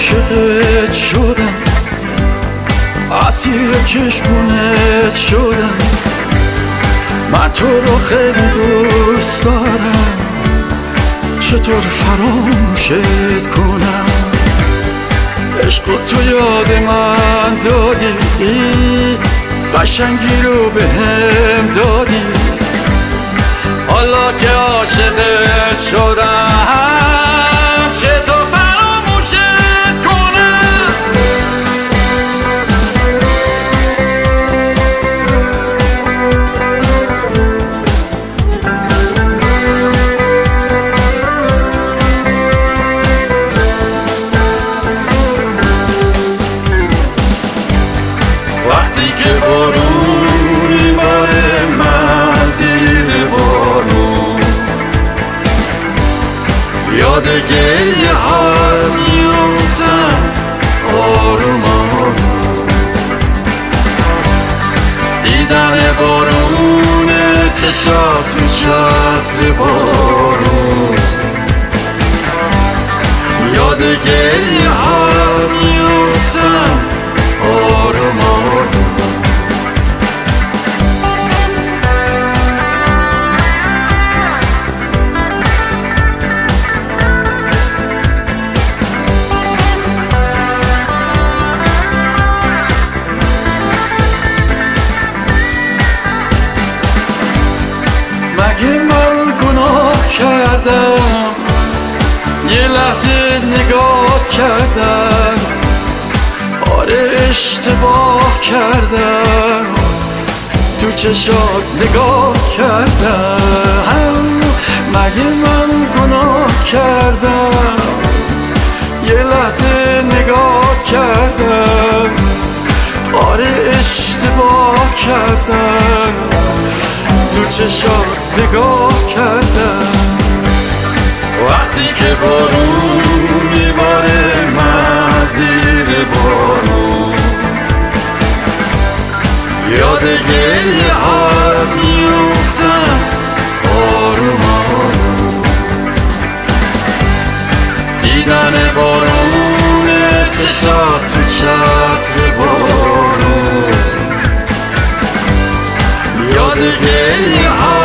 عاشقت شدم، اسیر چشمونت شدم. من تو رو خیلی دوست دارم، چطور فراموشت کنم؟ عشق تو یاد من دادی، قشنگی رو بهم دادی. حالا که عاشقت شدم، چطور فراموشت کنم؟ وقتی که بارون میباره من زیر بارون، یاد گریه ها میفتم آروم آروم. دیدن بارون چشات تو چتر بارون، یاد گریه ها میفتم آروم آروم. مگه من گناه کردم؟ یه لحظه نگات کردم، آره اشتباه کردم، تو چشات نگاه کردم. مگه من گناه کردم؟ یه لحظه نگات کردم، آره اشتباه کردم، تو چشات نگاه کردم. وقتی که بارون میباره من زیر بارون، یاد گریه ها میفتم آروم آروم. دیدن بارون چشات تو چتر بارون، یاد گریه ها